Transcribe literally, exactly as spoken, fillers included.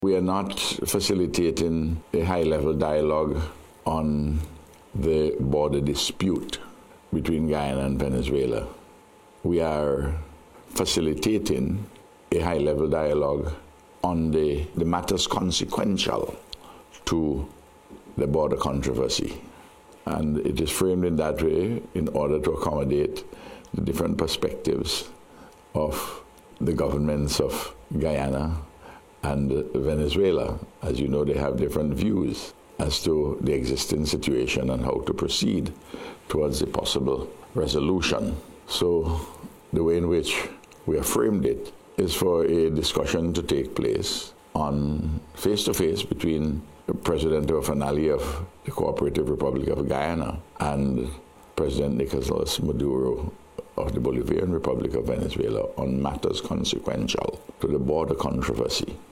We are not facilitating a high-level dialogue on the border dispute between Guyana and Venezuela. We are facilitating a high-level dialogue on the, the matters consequential to the border controversy. And it is framed in that way in order to accommodate the different perspectives of the governments of Guyana and Venezuela. As you know, they have different views as to the existing situation and how to proceed towards a possible resolution. So the way in which we have framed it is for a discussion to take place on face-to-face between the President Ofanali of the Cooperative Republic of Guyana and President Nicolas Maduro of the Bolivarian Republic of Venezuela on matters consequential to the border controversy.